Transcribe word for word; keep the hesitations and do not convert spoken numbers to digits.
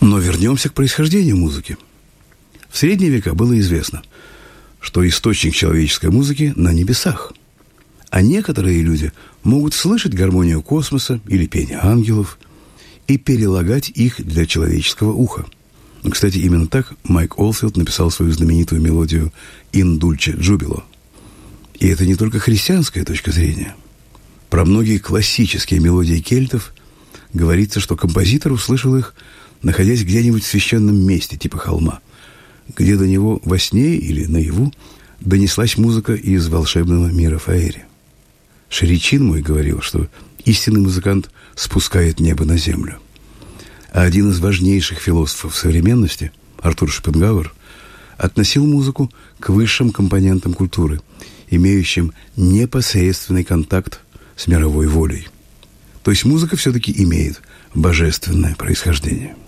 Но вернемся к происхождению музыки. В средние века было известно, что источник человеческой музыки на небесах. А некоторые люди могут слышать гармонию космоса или пение ангелов и перелагать их для человеческого уха. Кстати, именно так Майк Олфилд написал свою знаменитую мелодию «In Dulce Jubilo». И это не только христианская точка зрения. Про многие классические мелодии кельтов говорится, что композитор услышал их, находясь где-нибудь в священном месте, типа холма, где до него во сне или наяву донеслась музыка из волшебного мира Фаэри. Шри Чинмой говорил, что истинный музыкант спускает небо на землю. А один из важнейших философов современности, Артур Шопенгауэр, относил музыку к высшим компонентам культуры, имеющим непосредственный контакт с мировой волей. То есть музыка все-таки имеет божественное происхождение.